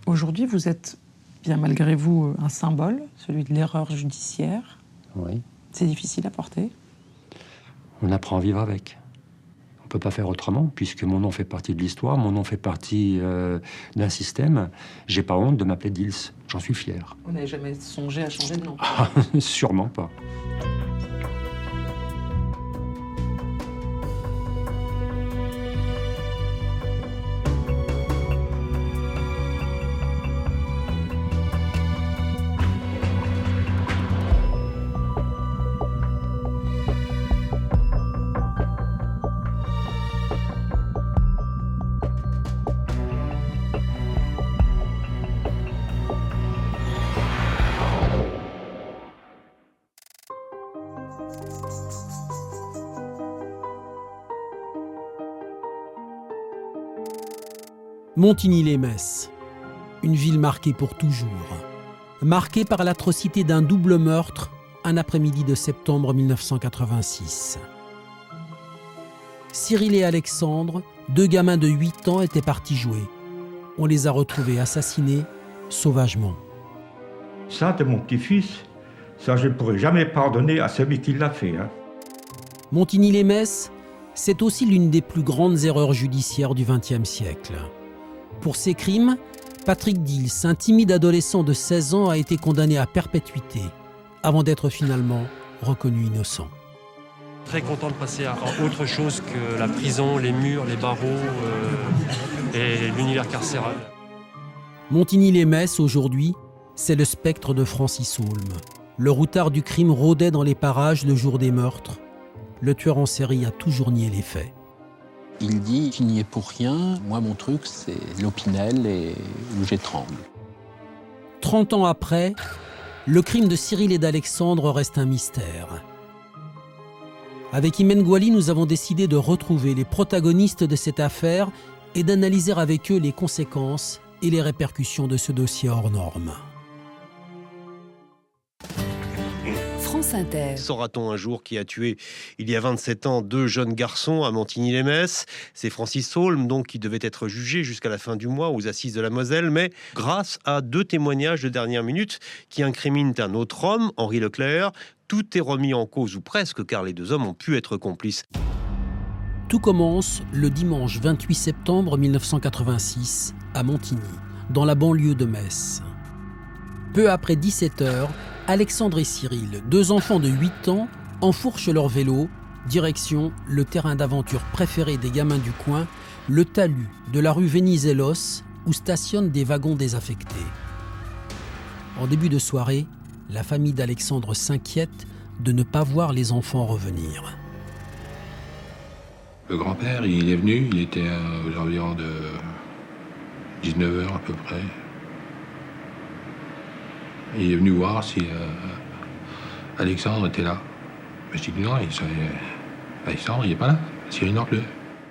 Aujourd'hui, vous êtes, bien malgré vous, un symbole, celui de l'erreur judiciaire. Oui. C'est difficile à porter. On apprend à vivre avec. On ne peut pas faire autrement, puisque mon nom fait partie de l'histoire, mon nom fait partie d'un système. J'ai pas honte de m'appeler Dils, j'en suis fier. Vous n'avez jamais songé à changer de nom? Ah, sûrement pas. Montigny-lès-Metz, une ville marquée pour toujours. Marquée par l'atrocité d'un double meurtre, un après-midi de septembre 1986. Cyril et Alexandre, deux gamins de 8 ans, étaient partis jouer. On les a retrouvés assassinés sauvagement. Ça, de mon petit-fils, ça, je ne pourrai jamais pardonner à celui qui l'a fait. Montigny-lès-Metz, c'est aussi l'une des plus grandes erreurs judiciaires du XXe siècle. Pour ces crimes, Patrick Dils, un timide adolescent de 16 ans, a été condamné à perpétuité, avant d'être finalement reconnu innocent. Très content de passer à autre chose que la prison, les murs, les barreaux et l'univers carcéral. Montigny-lès-Metz, aujourd'hui, c'est le spectre de Francis Holm. Le routard du crime rôdait dans les parages le jour des meurtres. Le tueur en série a toujours nié les faits. Il dit qu'il n'y est pour rien. Moi, mon truc, c'est l'Opinel et où j'étrangle. 30 ans après, le crime de Cyril et d'Alexandre reste un mystère. Avec Imen Gouali, nous avons décidé de retrouver les protagonistes de cette affaire et d'analyser avec eux les conséquences et les répercussions de ce dossier hors norme. France Inter. Saura-t-on un jour qui a tué, il y a 27 ans, 2 jeunes garçons à Montigny-lès-Metz? C'est Francis Holm, donc, qui devait être jugé jusqu'à la fin du mois aux assises de la Moselle, mais grâce à 2 témoignages de dernière minute qui incriminent un autre homme, Henri Leclerc, tout est remis en cause, ou presque, car les 2 hommes ont pu être complices. Tout commence le dimanche 28 septembre 1986 à Montigny, dans la banlieue de Metz. Peu après 17h, Alexandre et Cyril, 2 enfants de 8 ans, enfourchent leur vélo, direction le terrain d'aventure préféré des gamins du coin, le talus de la rue Venizelos, où stationnent des wagons désaffectés. En début de soirée, la famille d'Alexandre s'inquiète de ne pas voir les enfants revenir. Le grand-père, il est venu, il était aux environs de 19h à peu près. Il est venu voir si Alexandre était là. Je dis non, Alexandre, il n'est pas là. Cyril non plus.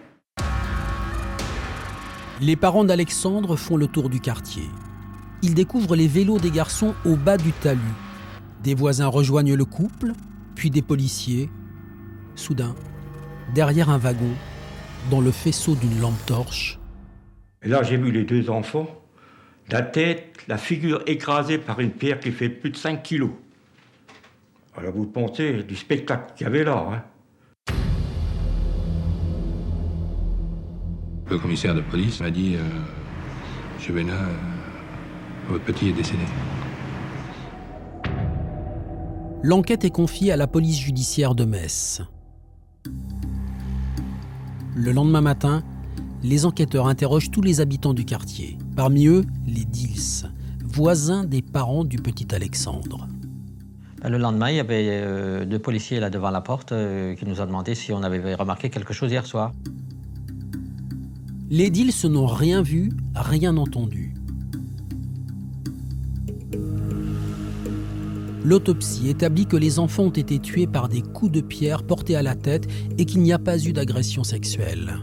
Les parents d'Alexandre font le tour du quartier. Ils découvrent les vélos des garçons au bas du talus. Des voisins rejoignent le couple, puis des policiers. Soudain, derrière un wagon, dans le faisceau d'une lampe torche. Et là, j'ai vu les 2 enfants, la tête, la figure écrasée par une pierre qui fait plus de 5 kilos. Alors vous pensez du spectacle qu'il y avait là. Le commissaire de police m'a dit Monsieur Bénin, votre petit est décédé. L'enquête est confiée à la police judiciaire de Metz. Le lendemain matin, les enquêteurs interrogent tous les habitants du quartier. Parmi eux, les Dils, voisins des parents du petit Alexandre. Le lendemain, il y avait 2 policiers là devant la porte qui nous ont demandé si on avait remarqué quelque chose hier soir. Les Dils n'ont rien vu, rien entendu. L'autopsie établit que les enfants ont été tués par des coups de pierre portés à la tête et qu'il n'y a pas eu d'agression sexuelle.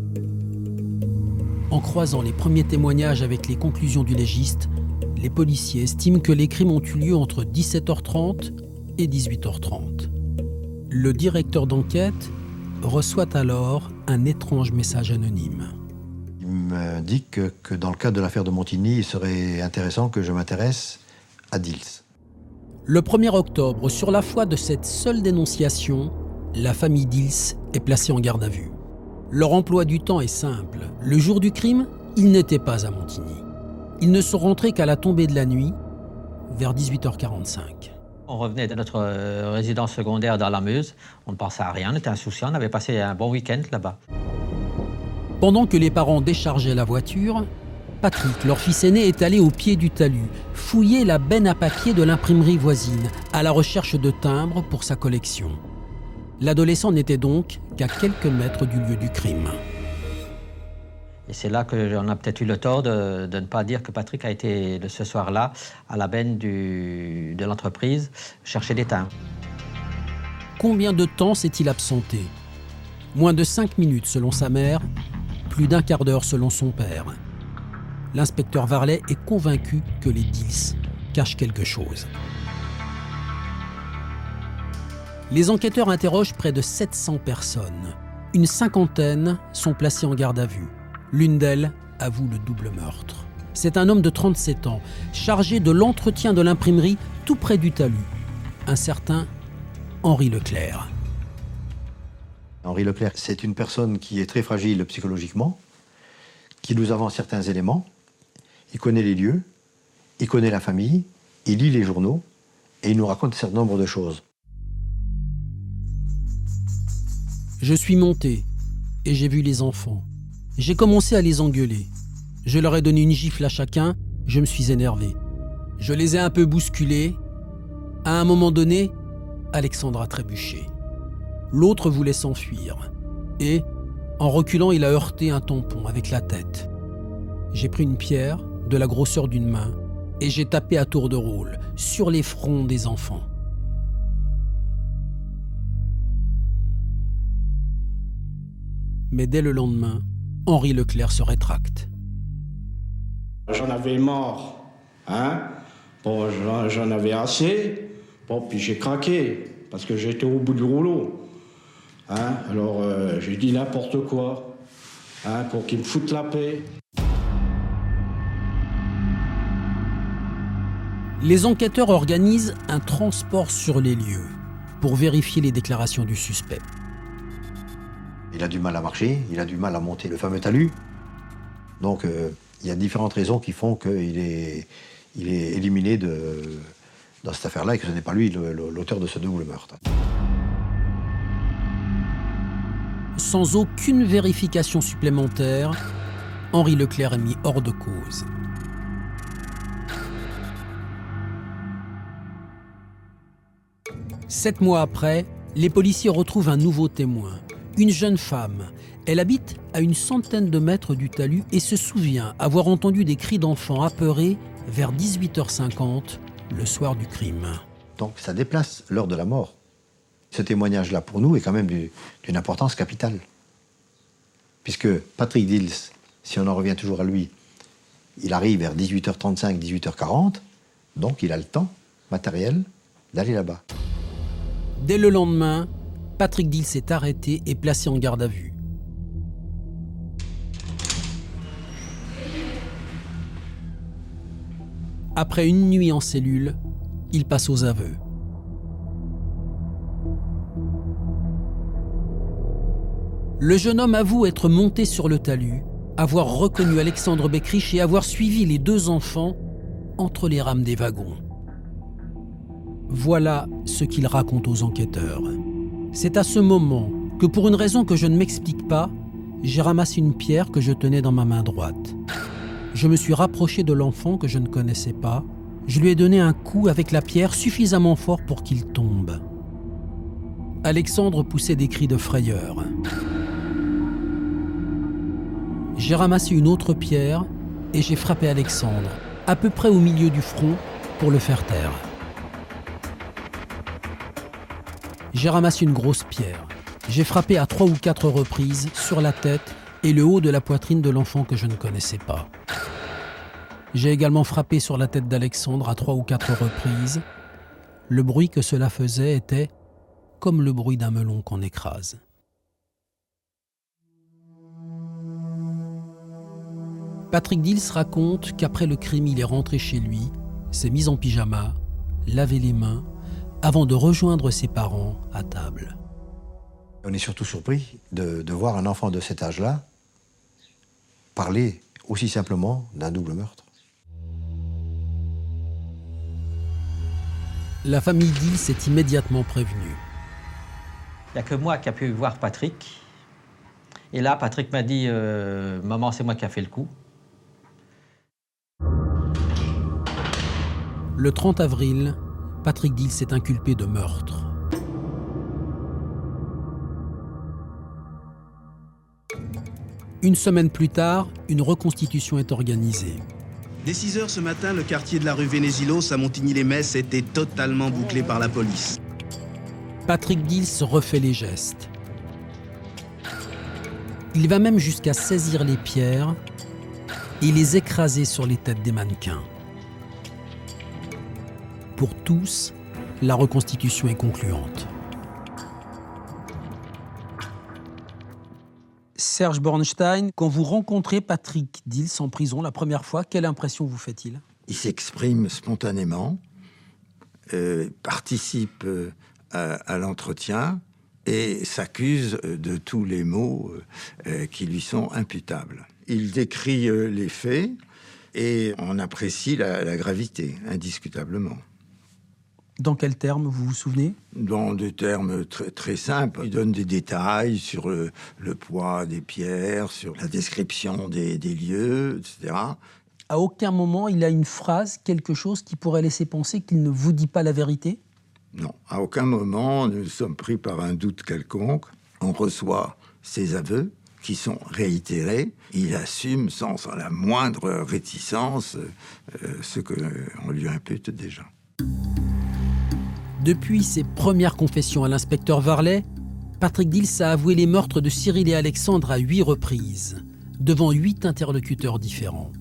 En croisant les premiers témoignages avec les conclusions du légiste, les policiers estiment que les crimes ont eu lieu entre 17h30 et 18h30. Le directeur d'enquête reçoit alors un étrange message anonyme. Il m'indique que dans le cadre de l'affaire de Montigny, il serait intéressant que je m'intéresse à Dils. Le 1er octobre, sur la foi de cette seule dénonciation, la famille Dils est placée en garde à vue. Leur emploi du temps est simple. Le jour du crime, ils n'étaient pas à Montigny. Ils ne sont rentrés qu'à la tombée de la nuit, vers 18h45. On revenait de notre résidence secondaire dans la Meuse. On ne pensait à rien, on était insouciants, on avait passé un bon week-end là-bas. Pendant que les parents déchargeaient la voiture, Patrick, leur fils aîné, est allé au pied du talus, fouiller la benne à papier de l'imprimerie voisine, à la recherche de timbres pour sa collection. L'adolescent n'était donc qu'à quelques mètres du lieu du crime. Et c'est là qu'on a peut-être eu le tort de ne pas dire que Patrick a été ce soir-là à la benne de l'entreprise chercher des timbres. Combien de temps s'est-il absenté? Moins de 5 minutes selon sa mère, plus d'un quart d'heure selon son père. L'inspecteur Varlet est convaincu que les Dils cachent quelque chose. Les enquêteurs interrogent près de 700 personnes. Une cinquantaine sont placées en garde à vue. L'une d'elles avoue le double meurtre. C'est un homme de 37 ans, chargé de l'entretien de l'imprimerie tout près du talus. Un certain Henri Leclerc. Henri Leclerc, c'est une personne qui est très fragile psychologiquement, qui nous avance certains éléments. Il connaît les lieux, il connaît la famille, il lit les journaux et il nous raconte un certain nombre de choses. Je suis monté et j'ai vu les enfants. J'ai commencé à les engueuler. Je leur ai donné une gifle à chacun, je me suis énervé. Je les ai un peu bousculés. À un moment donné, Alexandre a trébuché. L'autre voulait s'enfuir. Et, en reculant, il a heurté un tampon avec la tête. J'ai pris une pierre, de la grosseur d'une main, et j'ai tapé à tour de rôle, sur les fronts des enfants. Mais dès le lendemain, Henri Leclerc se rétracte. J'en avais marre, hein. Bon, j'en avais assez. Bon, puis j'ai craqué, parce que j'étais au bout du rouleau. Hein, alors, j'ai dit n'importe quoi, hein, pour qu'ils me foutent la paix. Les enquêteurs organisent un transport sur les lieux pour vérifier les déclarations du suspect. Il a du mal à marcher, il a du mal à monter le fameux talus. Donc, il y a différentes raisons qui font qu'il est éliminé dans cette affaire-là et que ce n'est pas lui l'auteur de ce double meurtre. Sans aucune vérification supplémentaire, Henri Leclerc est mis hors de cause. Sept mois après, les policiers retrouvent un nouveau témoin, une jeune femme. Elle habite à une centaine de mètres du talus et se souvient avoir entendu des cris d'enfants apeurés vers 18h50, le soir du crime. Donc ça déplace l'heure de la mort. Ce témoignage-là, pour nous, est quand même d'une importance capitale. Puisque Patrick Dils, si on en revient toujours à lui, il arrive vers 18h35, 18h40, donc il a le temps matériel d'aller là-bas. Dès le lendemain, Patrick Dils est arrêté et placé en garde à vue. Après une nuit en cellule, il passe aux aveux. Le jeune homme avoue être monté sur le talus, avoir reconnu Alexandre Beckrich et avoir suivi les deux enfants entre les rames des wagons. Voilà ce qu'il raconte aux enquêteurs. C'est à ce moment que, pour une raison que je ne m'explique pas, j'ai ramassé une pierre que je tenais dans ma main droite. Je me suis rapproché de l'enfant que je ne connaissais pas. Je lui ai donné un coup avec la pierre suffisamment fort pour qu'il tombe. Alexandre poussait des cris de frayeur. J'ai ramassé une autre pierre et j'ai frappé Alexandre, à peu près au milieu du front, pour le faire taire. J'ai ramassé une grosse pierre. J'ai frappé à 3 ou 4 reprises sur la tête et le haut de la poitrine de l'enfant que je ne connaissais pas. J'ai également frappé sur la tête d'Alexandre à 3 ou 4 reprises. Le bruit que cela faisait était comme le bruit d'un melon qu'on écrase. Patrick Dils raconte qu'après le crime, il est rentré chez lui, s'est mis en pyjama, lavé les mains, avant de rejoindre ses parents à table. On est surtout surpris de voir un enfant de cet âge-là parler aussi simplement d'un double meurtre. La famille Dils est immédiatement prévenue. Il n'y a que moi qui a pu voir Patrick. Et là, Patrick m'a dit « Maman, c'est moi qui a fait le coup ». Le 30 avril, Patrick Dils est inculpé de meurtre. Une semaine plus tard, une reconstitution est organisée. Dès 6 heures ce matin, le quartier de la rue Vénésilos à Montigny-les-Metz était totalement bouclé par la police. Patrick Dils refait les gestes. Il va même jusqu'à saisir les pierres et les écraser sur les têtes des mannequins. Pour tous, la reconstitution est concluante. Serge Bornstein, quand vous rencontrez Patrick Dils en prison la première fois, quelle impression vous fait-il ? Il s'exprime spontanément, participe à l'entretien et s'accuse de tous les maux qui lui sont imputables. Il décrit les faits et on apprécie la gravité, indiscutablement. Dans quels termes, vous vous souvenez ? Dans des termes très simples. Il donne des détails sur le poids des pierres, sur la description des lieux, etc. À aucun moment, il a une phrase, quelque chose qui pourrait laisser penser qu'il ne vous dit pas la vérité ? Non, à aucun moment, nous sommes pris par un doute quelconque. On reçoit ses aveux qui sont réitérés. Il assume sans la moindre réticence ce qu'on lui impute déjà. Depuis ses premières confessions à l'inspecteur Varlet, Patrick Dils a avoué les meurtres de Cyril et Alexandre à 8 reprises, devant 8 interlocuteurs différents.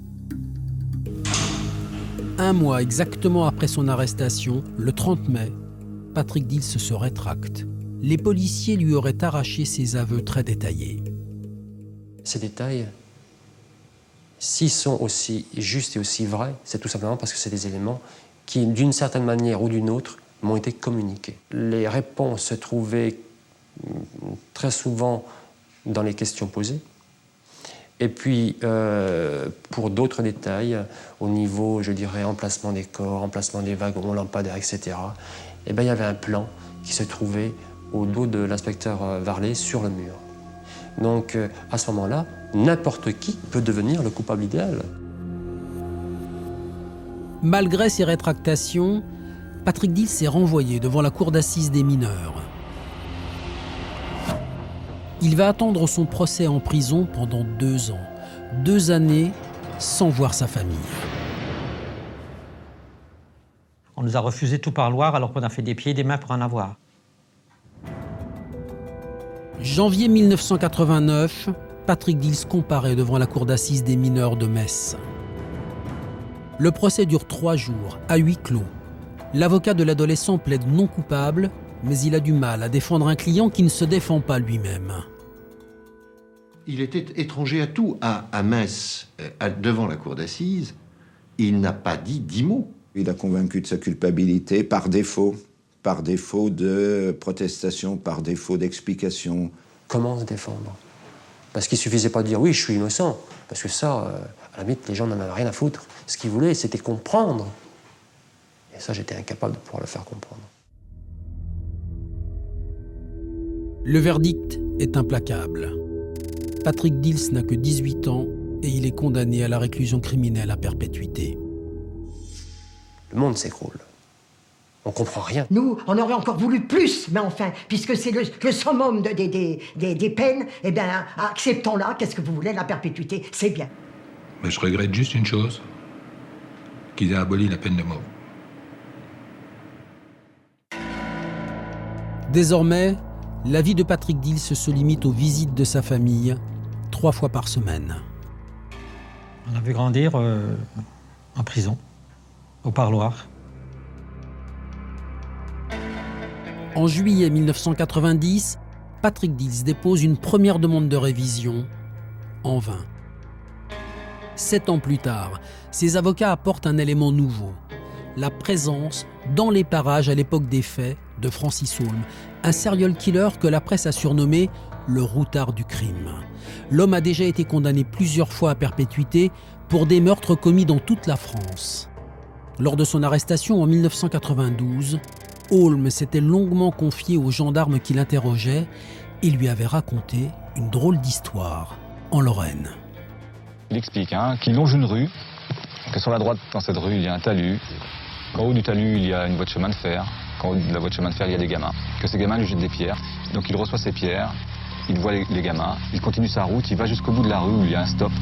Un mois exactement après son arrestation, le 30 mai, Patrick Dils se rétracte. Les policiers lui auraient arraché ses aveux très détaillés. Ces détails, s'ils sont aussi justes et aussi vrais, c'est tout simplement parce que c'est des éléments qui, d'une certaine manière ou d'une autre, m'ont été communiqués. Les réponses se trouvaient très souvent dans les questions posées. Et puis, pour d'autres détails, au niveau, je dirais, emplacement des corps, emplacement des wagons, lampadaires, etc., eh bien, il y avait un plan qui se trouvait au dos de l'inspecteur Varlet sur le mur. Donc, à ce moment-là, n'importe qui peut devenir le coupable idéal. Malgré ces rétractations, Patrick Dils est renvoyé devant la cour d'assises des mineurs. Il va attendre son procès en prison pendant 2 ans. 2 années sans voir sa famille. On nous a refusé tout parloir alors qu'on a fait des pieds et des mains pour en avoir. Janvier 1989, Patrick Dils comparaît devant la cour d'assises des mineurs de Metz. Le procès dure 3 jours, à huis clos. L'avocat de l'adolescent plaide non coupable, mais il a du mal à défendre un client qui ne se défend pas lui-même. Il était étranger à tout. À Metz, devant la cour d'assises, il n'a pas dit 10 mots. Il a convaincu de sa culpabilité par défaut de protestation, par défaut d'explication. Comment se défendre ? Parce qu'il ne suffisait pas de dire « oui, je suis innocent », parce que ça, à la limite, les gens n'en avaient rien à foutre. Ce qu'ils voulaient, c'était comprendre. Et ça, j'étais incapable de pouvoir le faire comprendre. Le verdict est implacable. Patrick Dils n'a que 18 ans et il est condamné à la réclusion criminelle à perpétuité. Le monde s'écroule. On comprend rien. Nous, on aurait encore voulu plus, mais enfin, puisque c'est le summum des peines, eh bien, acceptons-la. Qu'est-ce que vous voulez, la perpétuité, c'est bien. Mais je regrette juste une chose, qu'ils aient aboli la peine de mort. Désormais, la vie de Patrick Dils se limite aux visites de sa famille, 3 fois par semaine. On l'a vu grandir en prison, au parloir. En juillet 1990, Patrick Dils dépose une première demande de révision, en vain. 7 ans plus tard, ses avocats apportent un élément nouveau. La présence, dans les parages à l'époque des faits, de Francis Holm, un serial killer que la presse a surnommé le routard du crime. L'homme a déjà été condamné plusieurs fois à perpétuité pour des meurtres commis dans toute la France. Lors de son arrestation en 1992, Holm s'était longuement confié aux gendarmes qui l'interrogeaient et lui avait raconté une drôle d'histoire en Lorraine. Il explique qu'il longe une rue, que sur la droite, dans cette rue, il y a un talus, qu'en haut du talus, il y a une voie de chemin de fer, qu'en haut de la voie de chemin de fer, il y a des gamins, que ces gamins lui jettent des pierres. Donc il reçoit ces pierres, il voit les gamins, il continue sa route, il va jusqu'au bout de la rue où il y a un stop.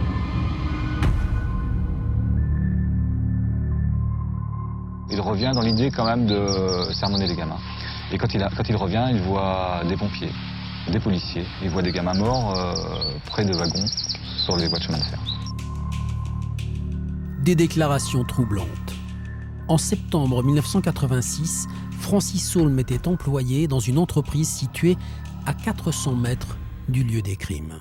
Il revient dans l'idée quand même de sermonner les gamins. Et quand il revient, il voit des pompiers, des policiers, il voit des gamins morts près de wagons sur les voies de chemin de fer. Des déclarations troublantes. En septembre 1986, Francis Holm était employé dans une entreprise située à 400 mètres du lieu des crimes.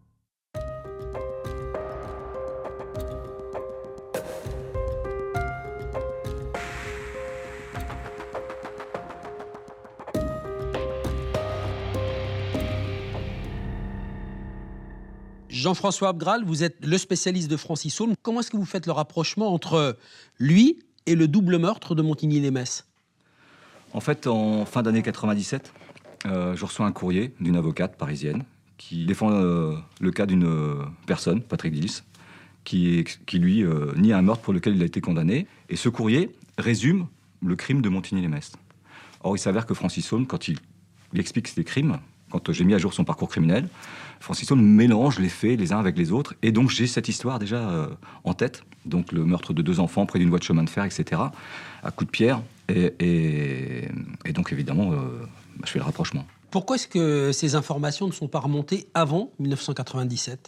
Jean-François Abgral, vous êtes le spécialiste de Francis Holm. Comment est-ce que vous faites le rapprochement entre lui et le double meurtre de Montigny-lès-Metz ? En fait, en fin d'année 97, je reçois un courrier d'une avocate parisienne qui défend le cas d'une personne, Patrick Dils, qui lui nie un meurtre pour lequel il a été condamné. Et ce courrier résume le crime de Montigny-lès-Metz. Or, il s'avère que Francis Holm, quand il explique ces crimes, quand j'ai mis à jour son parcours criminel, Francis Holm mélange les faits les uns avec les autres. Et donc, j'ai cette histoire déjà en tête. Donc, le meurtre de 2 enfants près d'une voie de chemin de fer, etc., à coups de pierre. Et donc, évidemment, je fais le rapprochement. Pourquoi est-ce que ces informations ne sont pas remontées avant 1997 ?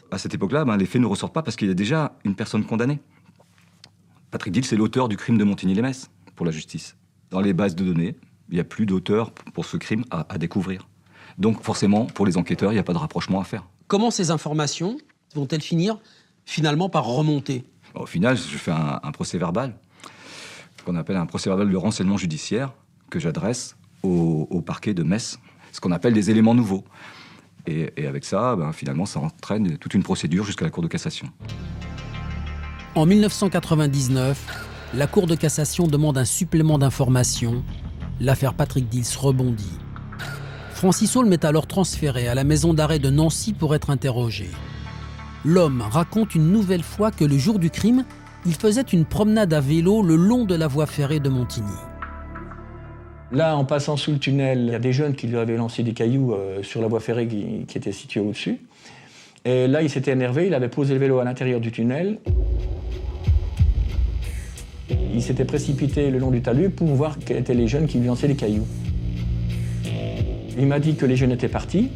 À cette époque-là, les faits ne ressortent pas parce qu'il y a déjà une personne condamnée. Patrick Dils est l'auteur du crime de Montigny-lès-Metz pour la justice. Dans les bases de données, il n'y a plus d'auteur pour ce crime à découvrir. Donc forcément, pour les enquêteurs, il n'y a pas de rapprochement à faire. Comment ces informations vont-elles finir finalement par remonter ? Au final, je fais un procès-verbal, qu'on appelle un procès-verbal de renseignement judiciaire, que j'adresse au parquet de Metz, ce qu'on appelle des éléments nouveaux. Et avec ça, finalement, ça entraîne toute une procédure jusqu'à la Cour de cassation. En 1999, la Cour de cassation demande un supplément d'informations. L'affaire Patrick Dils rebondit. Francis Holm est alors transféré à la maison d'arrêt de Nancy pour être interrogé. L'homme raconte une nouvelle fois que le jour du crime, il faisait une promenade à vélo le long de la voie ferrée de Montigny. Là, en passant sous le tunnel, il y a des jeunes qui lui avaient lancé des cailloux sur la voie ferrée qui était située au-dessus. Et là, il s'était énervé, il avait posé le vélo à l'intérieur du tunnel. Il s'était précipité le long du talus pour voir quels étaient les jeunes qui lui lançaient des cailloux. Il m'a dit que les jeunes étaient partis.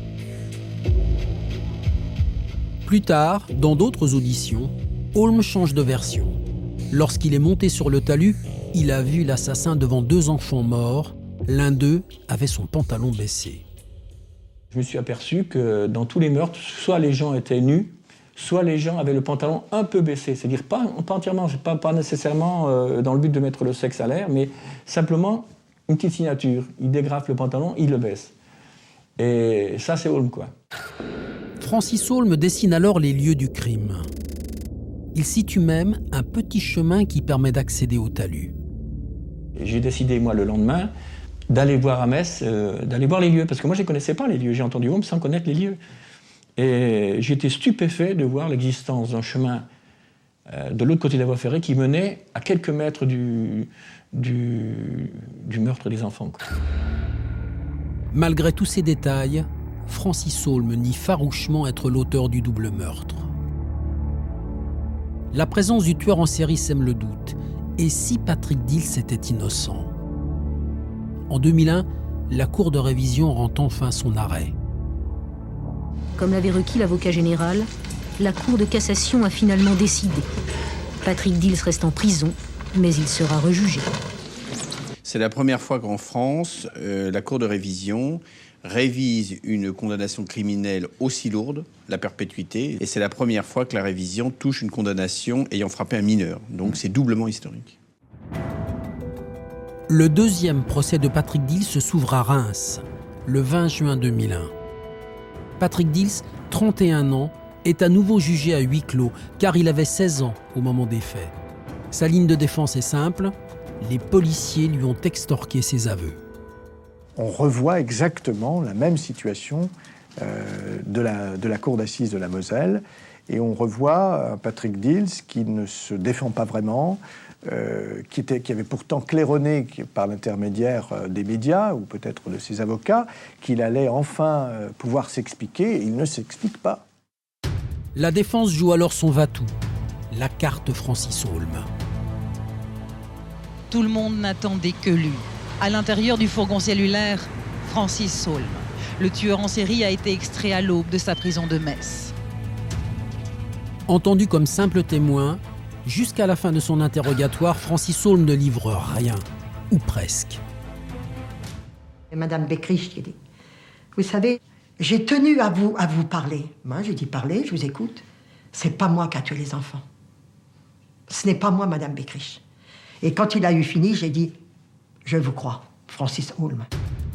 Plus tard, dans d'autres auditions, Holm change de version. Lorsqu'il est monté sur le talus, il a vu l'assassin devant 2 enfants morts. L'un d'eux avait son pantalon baissé. Je me suis aperçu que dans tous les meurtres, soit les gens étaient nus, soit les gens avaient le pantalon un peu baissé. C'est-à-dire pas entièrement, pas nécessairement dans le but de mettre le sexe à l'air, mais simplement une petite signature. Il dégrafe le pantalon, il le baisse. Et ça, c'est Holm, quoi. Francis Holm dessine alors les lieux du crime. Il situe même un petit chemin qui permet d'accéder au talus. J'ai décidé, moi, le lendemain, d'aller voir à Metz, d'aller voir les lieux. Parce que moi, je ne connaissais pas les lieux. J'ai entendu Holm sans connaître les lieux. Et j'étais stupéfait de voir l'existence d'un chemin de l'autre côté de la voie ferrée qui menait à quelques mètres du meurtre des enfants, quoi. Malgré tous ces détails, Francis Holm nie farouchement être l'auteur du double meurtre. La présence du tueur en série sème le doute. Et si Patrick Dils était innocent ? En 2001, la Cour de révision rend enfin son arrêt. Comme l'avait requis l'avocat général, la Cour de cassation a finalement décidé. Patrick Dils reste en prison, mais il sera rejugé. C'est la première fois qu'en France, la Cour de révision révise une condamnation criminelle aussi lourde, la perpétuité, et c'est la première fois que la révision touche une condamnation ayant frappé un mineur. Donc c'est doublement historique. Le deuxième procès de Patrick Dils s'ouvre à Reims, le 20 juin 2001. Patrick Dils, 31 ans, est à nouveau jugé à huis clos, car il avait 16 ans au moment des faits. Sa ligne de défense est simple, les policiers lui ont extorqué ses aveux. On revoit exactement la même situation de la cour d'assises de la Moselle, et on revoit un Patrick Dils qui ne se défend pas vraiment, qui avait pourtant claironné par l'intermédiaire des médias ou peut-être de ses avocats qu'il allait enfin pouvoir s'expliquer, et il ne s'explique pas. La défense joue alors son va-tout, la carte Francis Holm. Tout le monde n'attendait que lui. À l'intérieur du fourgon cellulaire, Francis Holm. Le tueur en série a été extrait à l'aube de sa prison de Metz. Entendu comme simple témoin, jusqu'à la fin de son interrogatoire, Francis Holm ne livre rien, ou presque. Madame Beckrich qui dit, vous savez, j'ai tenu à vous parler. Moi, j'ai dit parler, je vous écoute. C'est pas moi qui a tué les enfants. Ce n'est pas moi, Madame Beckrich. Et quand il a eu fini, j'ai dit, je vous crois, Francis Holm.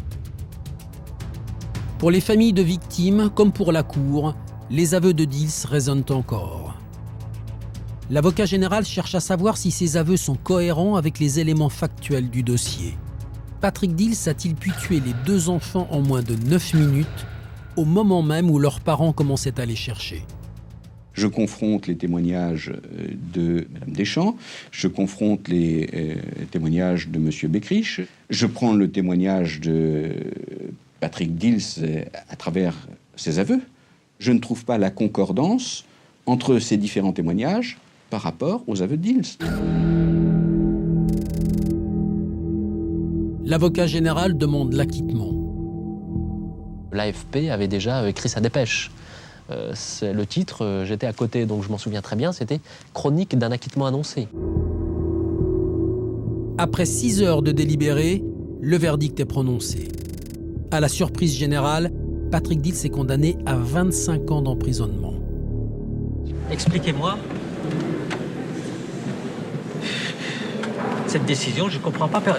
Pour les familles de victimes, comme pour la cour, les aveux de Dils résonnent encore. L'avocat général cherche à savoir si ces aveux sont cohérents avec les éléments factuels du dossier. Patrick Dils a-t-il pu tuer les 2 enfants en moins de 9 minutes, au moment même où leurs parents commençaient à les chercher? Je confronte les témoignages de Mme Deschamps, je confronte les témoignages de M. Beckrich, je prends le témoignage de Patrick Dils à travers ses aveux. Je ne trouve pas la concordance entre ces différents témoignages par rapport aux aveux de Dils. L'avocat général demande l'acquittement. L'AFP avait déjà écrit sa dépêche. Le titre, j'étais à côté, donc je m'en souviens très bien, c'était « Chronique d'un acquittement annoncé ». Après 6 heures de délibéré, le verdict est prononcé. À la surprise générale, Patrick Dils est condamné à 25 ans d'emprisonnement. Expliquez-moi. Cette décision, je comprends pas.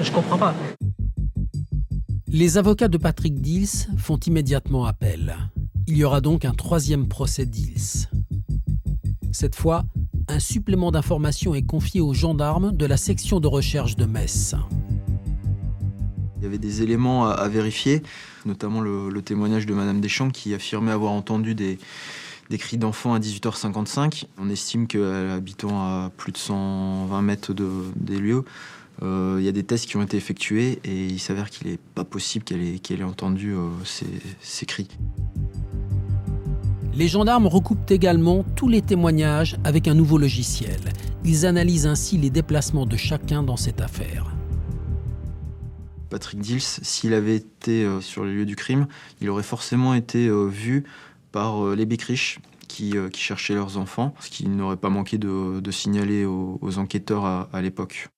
Les avocats de Patrick Dils font immédiatement appel. Il y aura donc un 3e procès Dils. Cette fois, un supplément d'information est confié aux gendarmes de la section de recherche de Metz. Il y avait des éléments à vérifier, notamment le témoignage de Madame Deschamps qui affirmait avoir entendu des cris d'enfants à 18h55. On estime qu'elle habitant à plus de 120 mètres des lieux, il y a des tests qui ont été effectués et il s'avère qu'il n'est pas possible qu'elle ait entendu ces cris. Les gendarmes recoupent également tous les témoignages avec un nouveau logiciel. Ils analysent ainsi les déplacements de chacun dans cette affaire. Patrick Dils, s'il avait été sur les lieux du crime, il aurait forcément été vu par les Beckrich qui cherchaient leurs enfants, ce qui n'aurait pas manqué de signaler aux enquêteurs à l'époque.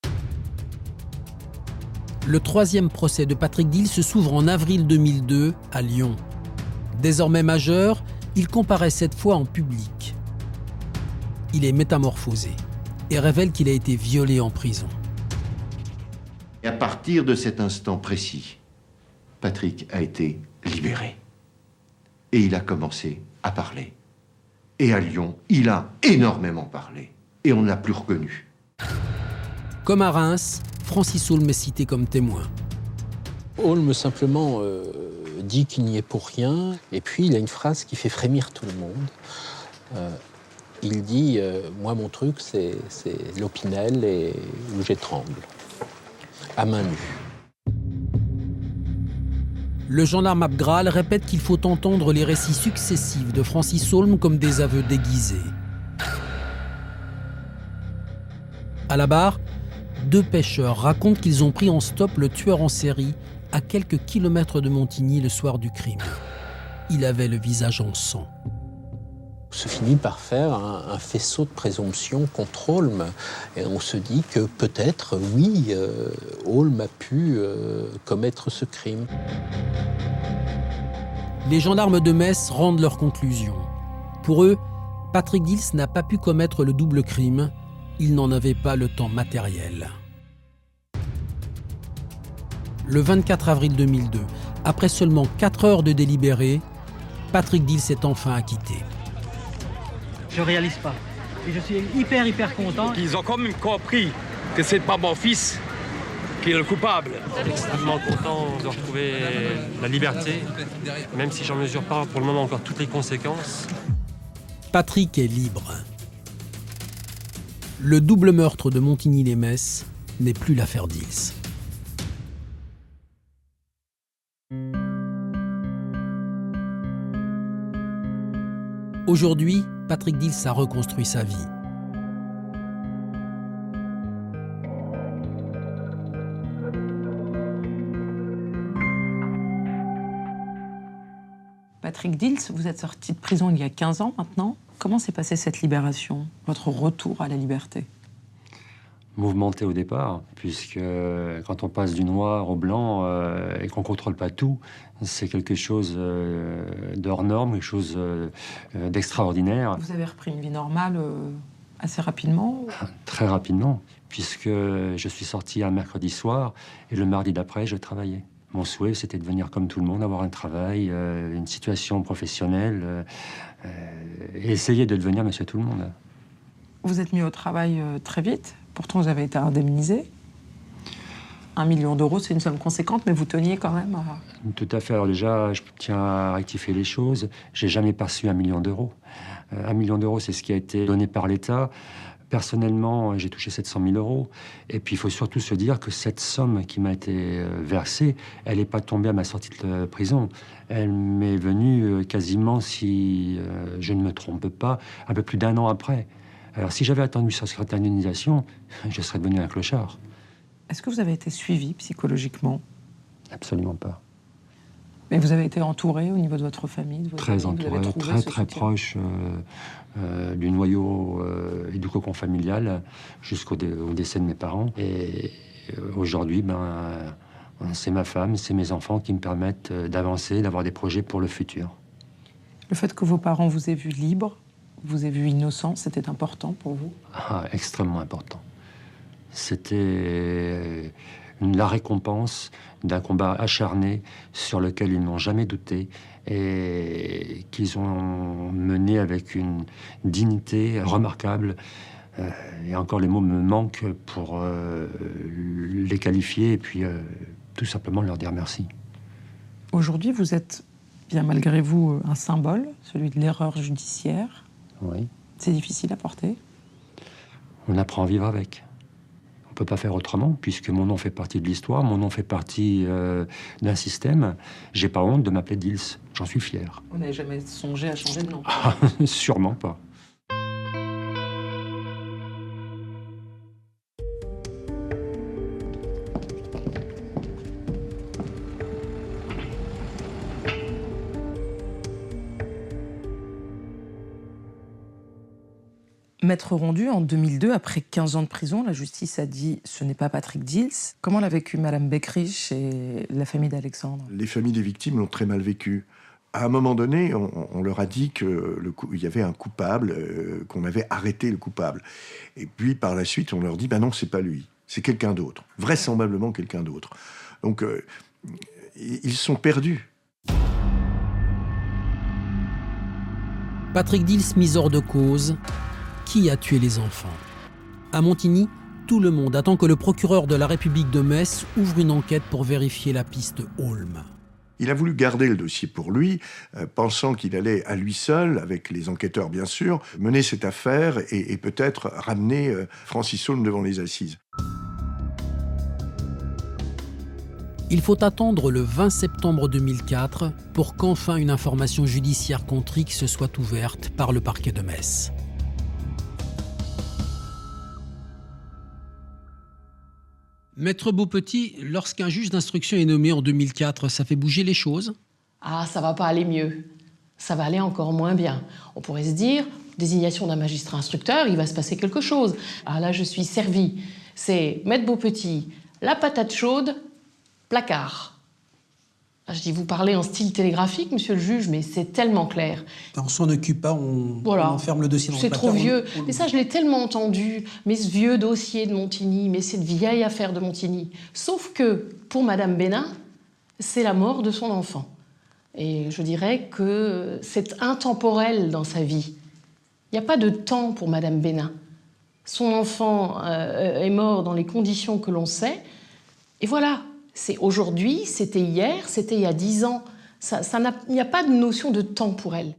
Le 3e procès de Patrick Dils s'ouvre en avril 2002 à Lyon. Désormais majeur, il comparaît cette fois en public. Il est métamorphosé et révèle qu'il a été violé en prison. Et à partir de cet instant précis, Patrick a été libéré. Et il a commencé à parler. Et à Lyon, il a énormément parlé. Et on ne l'a plus reconnu. Comme à Reims, Francis Holm est cité comme témoin. Holm simplement dit qu'il n'y est pour rien, et puis il a une phrase qui fait frémir tout le monde. Il dit moi mon truc c'est l'Opinel et où j'étrangle, à main nue. Le gendarme Abgral répète qu'il faut entendre les récits successifs de Francis Holm comme des aveux déguisés. À la barre, 2 pêcheurs racontent qu'ils ont pris en stop le tueur en série à quelques kilomètres de Montigny le soir du crime. Il avait le visage en sang. On se finit par faire un faisceau de présomption contre Holm. Et on se dit que peut-être, oui, Holm a pu commettre ce crime. Les gendarmes de Metz rendent leurs conclusions. Pour eux, Patrick Dils n'a pas pu commettre le double crime. Il n'en avait pas le temps matériel. Le 24 avril 2002, après seulement 4 heures de délibéré, Patrick Dils est enfin acquitté. Je réalise pas. Et je suis hyper content. Ils ont quand même compris que c'est pas mon fils qui est le coupable. Extrêmement content de retrouver la liberté, même si j'en mesure pas pour le moment encore toutes les conséquences. Patrick est libre. Le double meurtre de Montigny-lès-Metz n'est plus l'affaire Dils. Aujourd'hui, Patrick Dils a reconstruit sa vie. Patrick Dils, vous êtes sorti de prison il y a 15 ans maintenant. Comment s'est passée cette libération, votre retour à la liberté? Mouvementé au départ, puisque quand on passe du noir au blanc et qu'on ne contrôle pas tout, c'est quelque chose d'hors norme, quelque chose d'extraordinaire. Vous avez repris une vie normale assez rapidement? Très rapidement, puisque je suis sorti un mercredi soir et le mardi d'après, je travaillais. Mon souhait, c'était de devenir comme tout le monde, avoir un travail, une situation professionnelle, et essayer de devenir monsieur tout le monde. Vous êtes mis au travail très vite. Pourtant, vous avez été indemnisé. 1 million d'euros, c'est une somme conséquente, mais vous teniez quand même à... Tout à fait. Alors déjà, je tiens à rectifier les choses. J'ai jamais perçu 1 million d'euros. 1 million d'euros, c'est ce qui a été donné par l'État. Personnellement, j'ai touché 700 000 euros. Et puis, il faut surtout se dire que cette somme qui m'a été versée, elle n'est pas tombée à ma sortie de prison. Elle m'est venue quasiment, si je ne me trompe pas, un peu plus d'1 an après. Alors, si j'avais attendu cette indemnisation, je serais devenu un clochard. Est-ce que vous avez été suivi psychologiquement? Absolument pas. Mais vous avez été entouré au niveau de votre famille, de votre très famille, entouré, très proche du noyau et du cocon familial jusqu'au décès de mes parents. Et aujourd'hui, c'est ma femme, c'est mes enfants qui me permettent d'avancer, d'avoir des projets pour le futur. Le fait que vos parents vous aient vu libre, vous aient vu innocent, c'était important pour vous? Extrêmement important. C'était la récompense d'un combat acharné sur lequel ils n'ont jamais douté et qu'ils ont mené avec une dignité remarquable. Et encore, les mots me manquent pour les qualifier et puis tout simplement leur dire merci. Aujourd'hui, vous êtes, bien malgré vous, un symbole, celui de l'erreur judiciaire. Oui. C'est difficile à porter. On apprend à vivre avec. On ne peut pas faire autrement, puisque mon nom fait partie de l'histoire, mon nom fait partie d'un système. J'ai pas honte de m'appeler Dils, j'en suis fier. Vous n'avez jamais songé à changer de nom? Sûrement pas. Maître Rondu, en 2002, après 15 ans de prison, la justice a dit « ce n'est pas Patrick Dils ». Comment l'a vécu Madame Beckrich et la famille d'Alexandre? Les familles des victimes l'ont très mal vécu. À un moment donné, on leur a dit qu'il y avait un coupable, qu'on avait arrêté le coupable. Et puis, par la suite, on leur dit « non, c'est pas lui, c'est quelqu'un d'autre, vraisemblablement quelqu'un d'autre ». Donc, ils sont perdus. Patrick Dils mis hors de cause. Qui a tué les enfants? À Montigny, tout le monde attend que le procureur de la République de Metz ouvre une enquête pour vérifier la piste Holm. Il a voulu garder le dossier pour lui, pensant qu'il allait à lui seul, avec les enquêteurs bien sûr, mener cette affaire et peut-être ramener Francis Holm devant les assises. Il faut attendre le 20 septembre 2004 pour qu'enfin une information judiciaire contre X soit ouverte par le parquet de Metz. Maître Beaupetit, lorsqu'un juge d'instruction est nommé en 2004, ça fait bouger les choses? Ah, ça va pas aller mieux. Ça va aller encore moins bien. On pourrait se dire, désignation d'un magistrat instructeur, il va se passer quelque chose. Ah là, je suis servie. C'est Maître Beaupetit, la patate chaude, placard. Je dis, vous parlez en style télégraphique, monsieur le juge, mais c'est tellement clair. On s'en occupe pas, on enferme le dossier dans le C'est placard. trop vieux. Mais ça, je l'ai tellement entendu. Mais ce vieux dossier de Montigny, mais cette vieille affaire de Montigny. Sauf que, pour Madame Bénin, c'est la mort de son enfant. Et je dirais que c'est intemporel dans sa vie. Il n'y a pas de temps pour Madame Bénin. Son enfant est mort dans les conditions que l'on sait. Et voilà. C'est aujourd'hui, c'était hier, c'était il y a 10 ans. Il n'y a pas de notion de temps pour elle.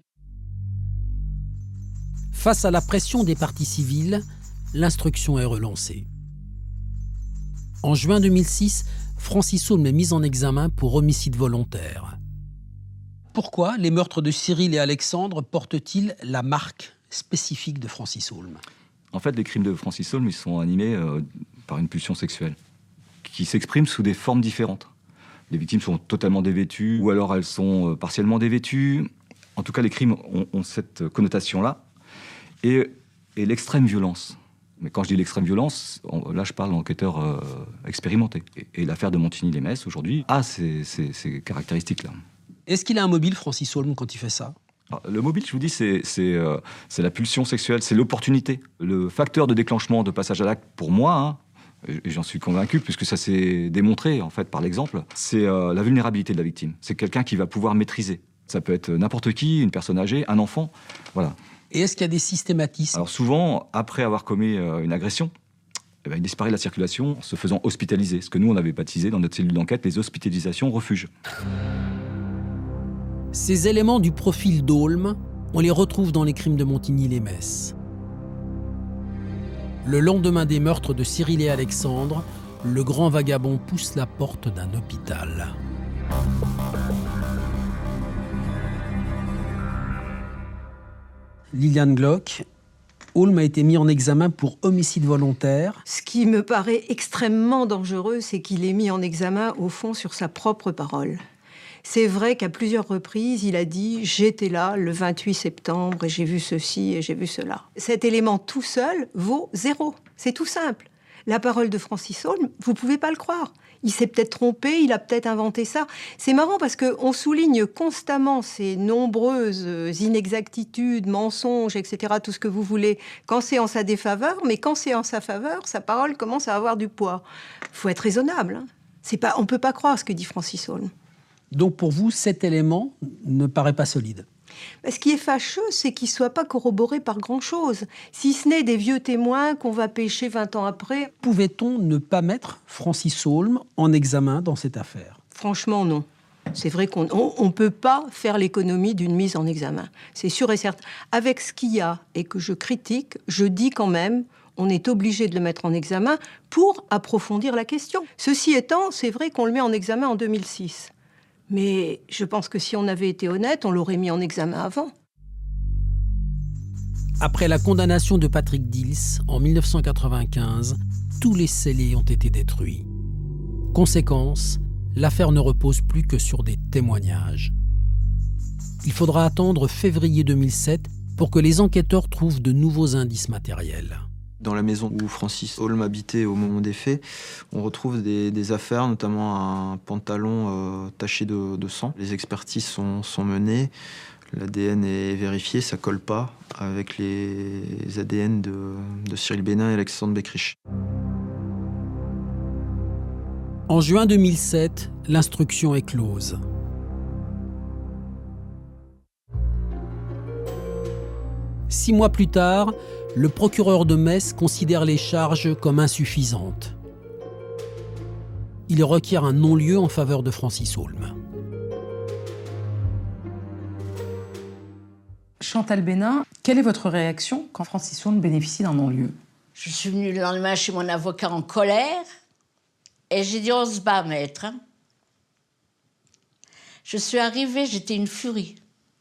Face à la pression des parties civiles, l'instruction est relancée. En juin 2006, Francis Saulme est mis en examen pour homicide volontaire. Pourquoi les meurtres de Cyril et Alexandre portent-ils la marque spécifique de Francis Saulme ? En fait, les crimes de Francis Saulme, ils sont animés par une pulsion sexuelle qui s'exprime sous des formes différentes. Les victimes sont totalement dévêtues, ou alors elles sont partiellement dévêtues. En tout cas, les crimes ont cette connotation-là. Et l'extrême violence. Mais quand je dis l'extrême violence, là je parle d'enquêteurs expérimentés. Et l'affaire de Montigny-lès-Metz, aujourd'hui, a ces caractéristiques-là. Est-ce qu'il a un mobile, Francis Saulme, quand il fait ça ? Alors, le mobile, je vous dis, c'est la pulsion sexuelle, c'est l'opportunité. Le facteur de déclenchement de passage à l'acte, pour moi, et j'en suis convaincu, puisque ça s'est démontré en fait par l'exemple, c'est la vulnérabilité de la victime. C'est quelqu'un qui va pouvoir maîtriser. Ça peut être n'importe qui, une personne âgée, un enfant, voilà. Et est-ce qu'il y a des systématismes ? Alors souvent, après avoir commis une agression, il disparaît de la circulation en se faisant hospitaliser. Ce que nous, on avait baptisé dans notre cellule d'enquête les hospitalisations refuges. Ces éléments du profil d'Aulme, on les retrouve dans les crimes de Montigny-lès-Metz. Le lendemain des meurtres de Cyril et Alexandre, le grand vagabond pousse la porte d'un hôpital. Liliane Glock, Aulme a été mis en examen pour homicide volontaire. Ce qui me paraît extrêmement dangereux, c'est qu'il est mis en examen, au fond, sur sa propre parole. C'est vrai qu'à plusieurs reprises, il a dit « j'étais là le 28 septembre et j'ai vu ceci et j'ai vu cela ». Cet élément tout seul vaut 0. C'est tout simple. La parole de Francis Saulme, vous ne pouvez pas le croire. Il s'est peut-être trompé, il a peut-être inventé ça. C'est marrant parce qu'on souligne constamment ces nombreuses inexactitudes, mensonges, etc., tout ce que vous voulez, quand c'est en sa défaveur, mais quand c'est en sa faveur, sa parole commence à avoir du poids. Il faut être raisonnable. On ne peut pas croire ce que dit Francis Saulme. Donc pour vous, cet élément ne paraît pas solide ? Ce qui est fâcheux, c'est qu'il ne soit pas corroboré par grand-chose. Si ce n'est des vieux témoins qu'on va pêcher 20 ans après. Pouvait-on ne pas mettre Francis Saulme en examen dans cette affaire ? Franchement, non. C'est vrai qu'on ne peut pas faire l'économie d'une mise en examen. C'est sûr et certain. Avec ce qu'il y a et que je critique, je dis quand même, on est obligé de le mettre en examen pour approfondir la question. Ceci étant, c'est vrai qu'on le met en examen en 2006. Mais je pense que si on avait été honnête, on l'aurait mis en examen avant. Après la condamnation de Patrick Dils en 1995, tous les scellés ont été détruits. Conséquence, l'affaire ne repose plus que sur des témoignages. Il faudra attendre février 2007 pour que les enquêteurs trouvent de nouveaux indices matériels. Dans la maison où Francis Saulme habitait au moment des faits, on retrouve des affaires, notamment un pantalon taché de sang. Les expertises sont menées, l'ADN est vérifié, ça colle pas avec les ADN de Cyril Bénin et Alexandre Beckrich. En juin 2007, l'instruction est close. Six mois plus tard, le procureur de Metz considère les charges comme insuffisantes. Il requiert un non-lieu en faveur de Francis Saulme. Chantal Bénin, quelle est votre réaction quand Francis Saulme bénéficie d'un non-lieu ? Je suis venue le lendemain chez mon avocat en colère et j'ai dit on se bat, maître. Je suis arrivée, j'étais une furie.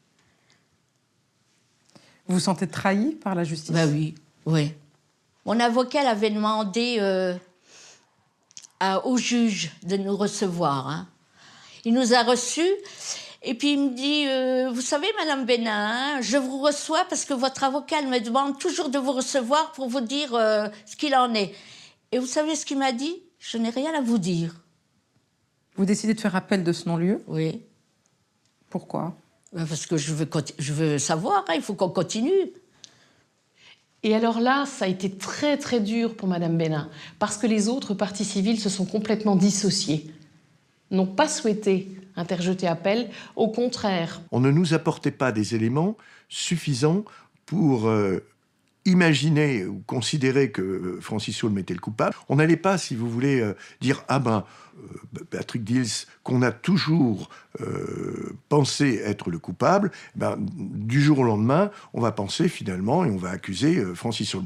Vous vous sentez trahi par la justice ? Ben oui, oui. Mon avocat avait demandé au juge de nous recevoir. Il nous a reçus et puis il me dit vous savez, Madame Bénin, je vous reçois parce que votre avocat me demande toujours de vous recevoir pour vous dire ce qu'il en est. Et vous savez ce qu'il m'a dit ? Je n'ai rien à vous dire. Vous décidez de faire appel de ce non-lieu? Oui. Pourquoi? Parce que je veux savoir, hein, il faut qu'on continue. Et alors là, ça a été très très dur pour Madame Bénin, parce que les autres parties civiles se sont complètement dissociées, n'ont pas souhaité interjeter appel, au contraire. On ne nous apportait pas des éléments suffisants pour imaginer ou considérer que Francis Holm était le coupable. On n'allait pas, si vous voulez, dire « Ah ben, Patrick Dils, qu'on a toujours pensé être le coupable, ben, du jour au lendemain, on va penser finalement et on va accuser Francis Holm. »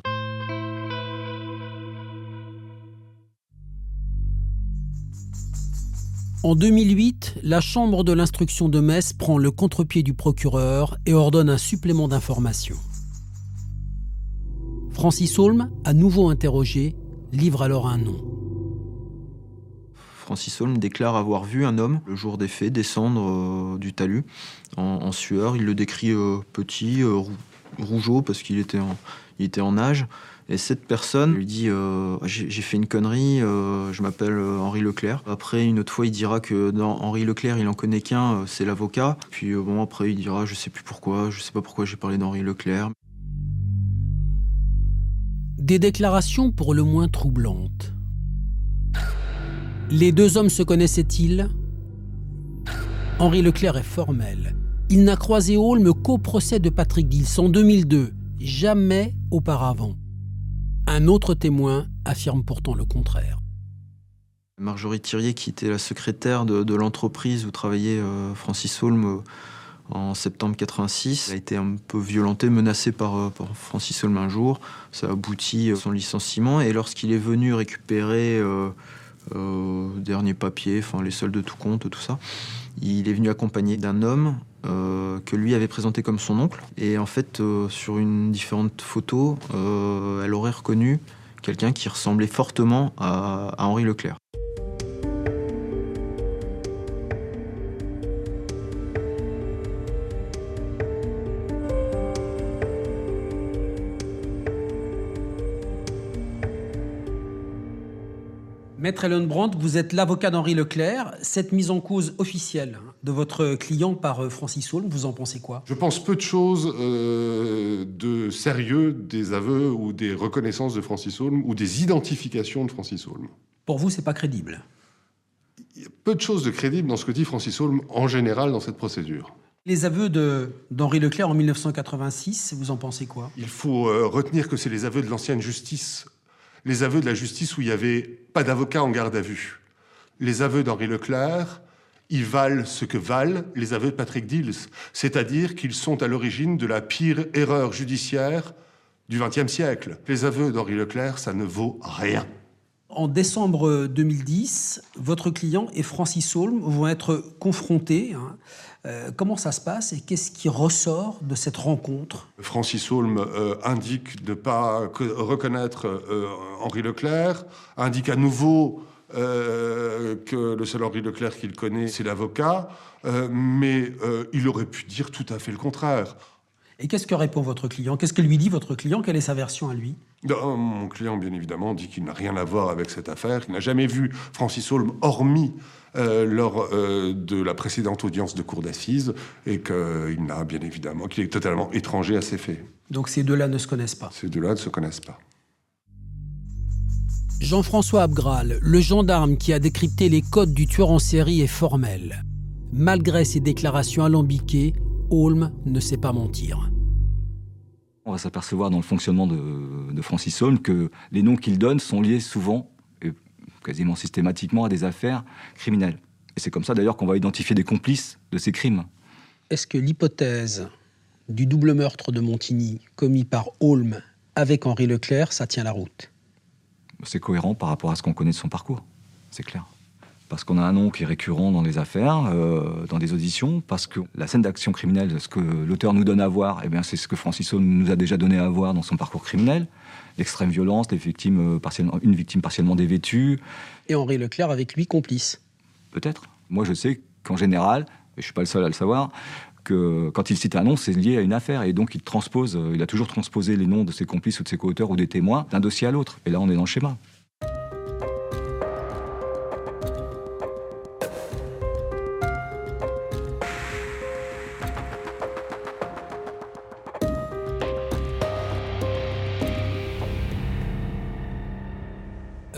En 2008, la Chambre de l'instruction de Metz prend le contre-pied du procureur et ordonne un supplément d'information. Francis Holm, à nouveau interrogé, livre alors un nom. Francis Holm déclare avoir vu un homme, le jour des faits, descendre du talus en sueur. Il le décrit petit, rougeau, parce qu'il était en âge. Et cette personne lui dit j'ai fait une connerie, je m'appelle Henri Leclerc. Après, une autre fois, il dira que dans Henri Leclerc, il en connaît qu'un, c'est l'avocat. Puis bon, après, il dira je sais pas pourquoi j'ai parlé d'Henri Leclerc. Des déclarations pour le moins troublantes. Les deux hommes se connaissaient-ils? Henri Leclerc est formel. Il n'a croisé Holm qu'au procès de Patrick Dils en 2002, jamais auparavant. Un autre témoin affirme pourtant le contraire. Marjorie Thirier, qui était la secrétaire de l'entreprise où travaillait Francis Holm en septembre 86, a été un peu violentée, menacée par Francis Holm un jour. Ça a abouti à son licenciement. Et lorsqu'il est venu récupérer derniers papiers, enfin les soldes de tout compte, tout ça, il est venu accompagné d'un homme que lui avait présenté comme son oncle. Et en fait, sur une différente photo, elle aurait reconnu quelqu'un qui ressemblait fortement à Henri Leclerc. Maître Ellenbrandt, vous êtes l'avocat d'Henri Leclerc. Cette mise en cause officielle de votre client par Francis Holm, vous en pensez quoi? Je pense peu de choses de sérieux des aveux ou des reconnaissances de Francis Holm ou des identifications de Francis Holm. Pour vous, c'est pas crédible? Il y a peu de choses de crédibles dans ce que dit Francis Holm en général dans cette procédure. Les aveux d'Henri Leclerc en 1986, vous en pensez quoi? Il faut retenir que c'est les aveux de l'ancienne justice. Les aveux de la justice où il n'y avait pas d'avocat en garde à vue. Les aveux d'Henri Leclerc, ils valent ce que valent les aveux de Patrick Dils, c'est-à-dire qu'ils sont à l'origine de la pire erreur judiciaire du XXe siècle. Les aveux d'Henri Leclerc, ça ne vaut rien. En décembre 2010, votre client et Francis Holm vont être confrontés. Comment ça se passe et qu'est-ce qui ressort de cette rencontre? Francis Holm indique de ne pas reconnaître Henri Leclerc, indique à nouveau que le seul Henri Leclerc qu'il connaît, c'est l'avocat, mais il aurait pu dire tout à fait le contraire. Et qu'est-ce que répond votre client? Qu'est-ce que lui dit votre client? Quelle est sa version à lui? Mon client, bien évidemment, dit qu'il n'a rien à voir avec cette affaire, qu'il n'a jamais vu Francis Holm, hormis lors de la précédente audience de cour d'assises, et qu'il n'a bien évidemment, qu'il est totalement étranger à ces faits. Donc ces deux-là ne se connaissent pas? Ces deux-là ne se connaissent pas. Jean-François Abgral, le gendarme qui a décrypté les codes du tueur en série, est formel. Malgré ses déclarations alambiquées, Holm ne sait pas mentir. On va s'apercevoir dans le fonctionnement de Francis Holm que les noms qu'il donne sont liés souvent, et quasiment systématiquement, à des affaires criminelles. Et c'est comme ça d'ailleurs qu'on va identifier des complices de ces crimes. Est-ce que l'hypothèse du double meurtre de Montigny commis par Holm avec Henri Leclerc, ça tient la route? C'est cohérent par rapport à ce qu'on connaît de son parcours, c'est clair. Parce qu'on a un nom qui est récurrent dans les affaires, dans des auditions, parce que la scène d'action criminelle, ce que l'auteur nous donne à voir, eh bien, c'est ce que Francis Holm nous a déjà donné à voir dans son parcours criminel. L'extrême violence, une victime partiellement dévêtue. Et Henri Leclerc avec lui complice? Peut-être. Moi, je sais qu'en général, et je ne suis pas le seul à le savoir, que quand il cite un nom, c'est lié à une affaire. Et donc, il a toujours transposé les noms de ses complices ou de ses co-auteurs ou des témoins d'un dossier à l'autre. Et là, on est dans le schéma.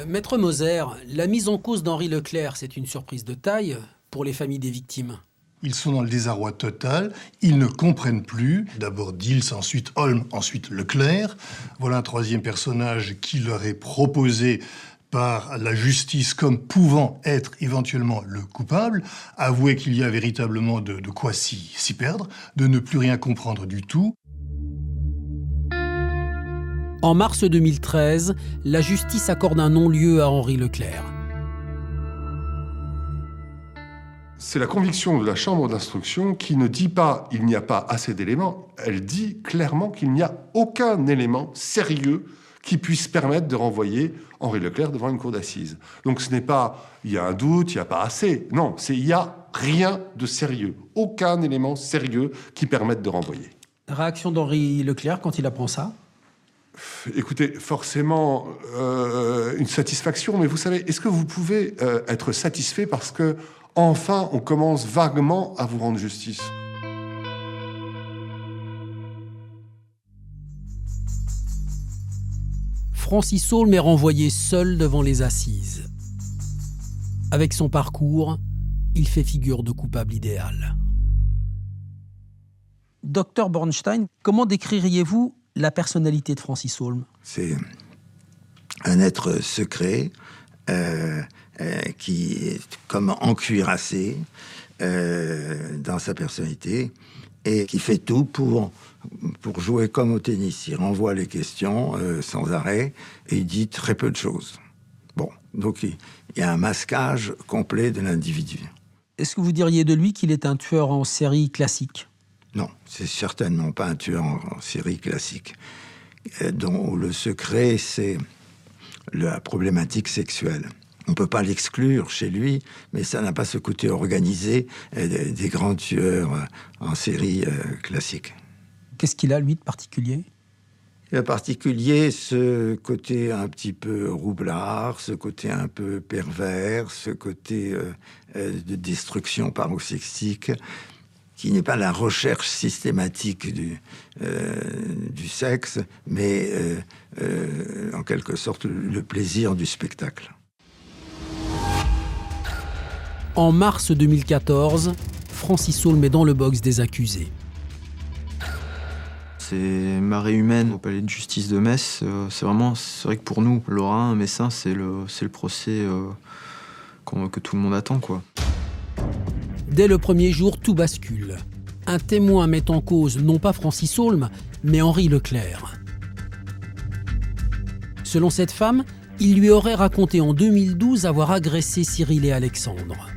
Maître Moser, la mise en cause d'Henri Leclerc, c'est une surprise de taille pour les familles des victimes. Ils sont dans le désarroi total, ils ne comprennent plus. D'abord Dils, ensuite Holm, ensuite Leclerc. Voilà un troisième personnage qui leur est proposé par la justice comme pouvant être éventuellement le coupable. Avouez qu'il y a véritablement de quoi s'y perdre, de ne plus rien comprendre du tout. En mars 2013, la justice accorde un non-lieu à Henri Leclerc. C'est la conviction de la Chambre d'instruction qui ne dit pas « il n'y a pas assez d'éléments », elle dit clairement qu'il n'y a aucun élément sérieux qui puisse permettre de renvoyer Henri Leclerc devant une cour d'assises. Donc ce n'est pas « il y a un doute, il n'y a pas assez », non, c'est « il n'y a rien de sérieux », aucun élément sérieux qui permette de renvoyer. Réaction d'Henri Leclerc quand il apprend ça ? Écoutez, forcément une satisfaction, mais vous savez, est-ce que vous pouvez être satisfait parce que enfin, on commence vaguement à vous rendre justice? Francis Holm est renvoyé seul devant les assises. Avec son parcours, il fait figure de coupable idéal. Docteur Bornstein, comment décririez-vous la personnalité de Francis Holm? C'est un être secret, qui est comme encuirassé dans sa personnalité et qui fait tout pour jouer comme au tennis. Il renvoie les questions sans arrêt et il dit très peu de choses. Bon, donc il y a un masquage complet de l'individu. Est-ce que vous diriez de lui qu'il est un tueur en série classique? Non, c'est certainement pas un tueur en série classique, dont le secret, c'est la problématique sexuelle. On ne peut pas l'exclure chez lui, mais ça n'a pas ce côté organisé des grands tueurs en série classiques. Qu'est-ce qu'il a, lui, de particulier? En particulier, ce côté un petit peu roublard, ce côté un peu pervers, ce côté de destruction paroxystique, qui n'est pas la recherche systématique du sexe, mais en quelque sorte le plaisir du spectacle. En mars 2014, Francis Holm est dans le box des accusés. C'est marée humaine au palais de justice de Metz. C'est vrai que pour nous, Lorrain, Messins, c'est le procès que tout le monde attend, quoi. Dès le premier jour, tout bascule. Un témoin met en cause non pas Francis Holm, mais Henri Leclerc. Selon cette femme, il lui aurait raconté en 2012 avoir agressé Cyril et Alexandre.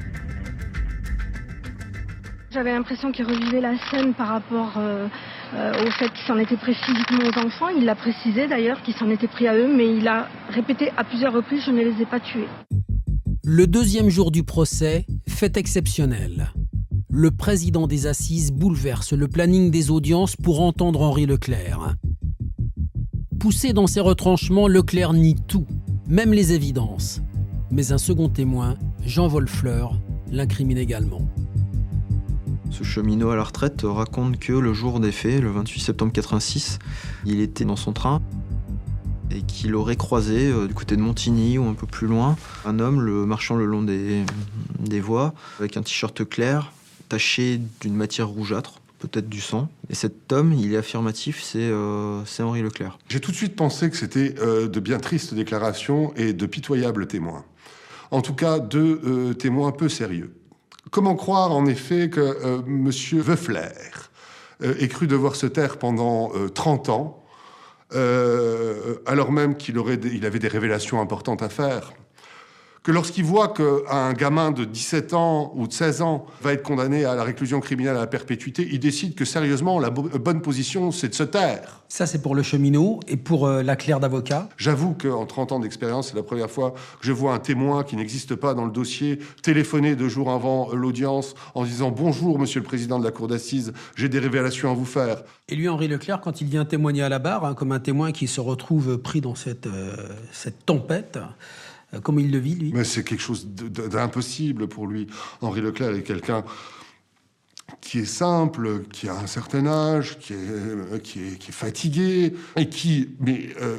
J'avais l'impression qu'il revivait la scène par rapport au fait qu'il s'en était pris physiquement aux enfants. Il l'a précisé d'ailleurs qu'il s'en était pris à eux, mais il a répété à plusieurs reprises « je ne les ai pas tués ». Le deuxième jour du procès, fait exceptionnel. Le président des assises bouleverse le planning des audiences pour entendre Henri Leclerc. Poussé dans ses retranchements, Leclerc nie tout, même les évidences. Mais un second témoin, Jean Wolfleur, l'incrimine également. Ce cheminot à la retraite raconte que le jour des faits, le 28 septembre 86, il était dans son train et qu'il aurait croisé du côté de Montigny ou un peu plus loin un homme marchant le long des voies avec un t-shirt clair taché d'une matière rougeâtre, peut-être du sang. Et cet homme, il est affirmatif, c'est Henri Leclerc. J'ai tout de suite pensé que c'était de bien tristes déclarations et de pitoyables témoins. En tout cas, deux témoins peu sérieux. Comment croire, en effet, que M. Weufler ait cru devoir se taire pendant 30 ans, alors même qu'il avait des révélations importantes à faire, que lorsqu'il voit qu'un gamin de 17 ans ou de 16 ans va être condamné à la réclusion criminelle à la perpétuité, il décide que, sérieusement, la bonne position, c'est de se taire. Ça, c'est pour le cheminot et pour la clerc d'avocat. J'avoue qu'en 30 ans d'expérience, c'est la première fois que je vois un témoin qui n'existe pas dans le dossier téléphoner 2 jours avant l'audience en disant « Bonjour, monsieur le président de la cour d'assises, j'ai des révélations à vous faire ». Et lui, Henri Leclerc, quand il vient témoigner à la barre, comme un témoin qui se retrouve pris dans cette tempête, comment il le vit, lui? Mais c'est quelque chose d'impossible pour lui. Henri Leclerc est quelqu'un qui est simple, qui a un certain âge, qui est fatigué, et qui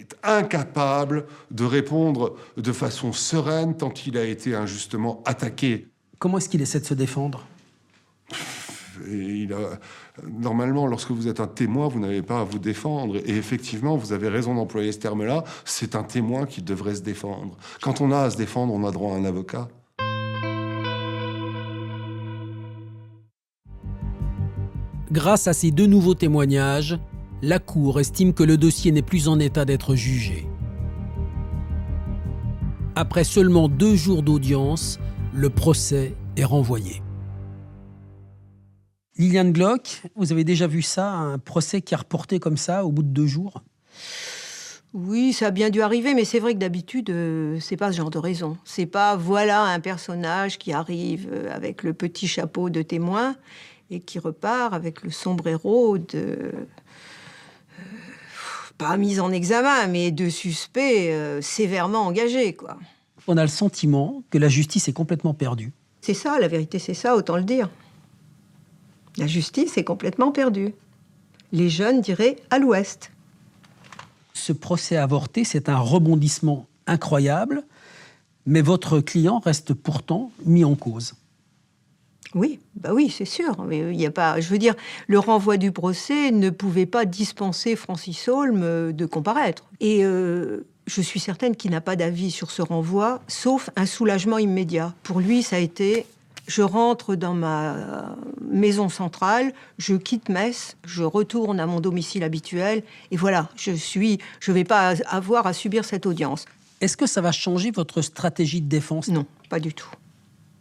est incapable de répondre de façon sereine tant il a été injustement attaqué. Comment est-ce qu'il essaie de se défendre ? Normalement, lorsque vous êtes un témoin, vous n'avez pas à vous défendre. Et effectivement, vous avez raison d'employer ce terme-là, c'est un témoin qui devrait se défendre. Quand on a à se défendre, on a droit à un avocat. Grâce à ces 2 nouveaux témoignages, la Cour estime que le dossier n'est plus en état d'être jugé. Après seulement 2 jours d'audience, le procès est renvoyé. Liliane Glock, vous avez déjà vu ça, un procès qui est reporté comme ça au bout de 2 jours ? Oui, ça a bien dû arriver, mais c'est vrai que d'habitude, c'est pas ce genre de raison. C'est pas, voilà, un personnage qui arrive avec le petit chapeau de témoin et qui repart avec le sombrero de... pas mise en examen, mais de suspect sévèrement engagé, quoi. On a le sentiment que la justice est complètement perdue. C'est ça, la vérité, c'est ça, autant le dire. La justice est complètement perdue. Les jeunes diraient à l'ouest. Ce procès avorté, c'est un rebondissement incroyable, mais votre client reste pourtant mis en cause. Oui, bah oui, c'est sûr. Mais il y a pas, je veux dire, le renvoi du procès ne pouvait pas dispenser Francis Holm de comparaître. Et je suis certaine qu'il n'a pas d'avis sur ce renvoi, sauf un soulagement immédiat. Pour lui, ça a été... Je rentre dans ma maison centrale, je quitte Metz, je retourne à mon domicile habituel, et voilà, je vais pas avoir à subir cette audience. Est-ce que ça va changer votre stratégie de défense ? Non, pas du tout. Pourquoi ?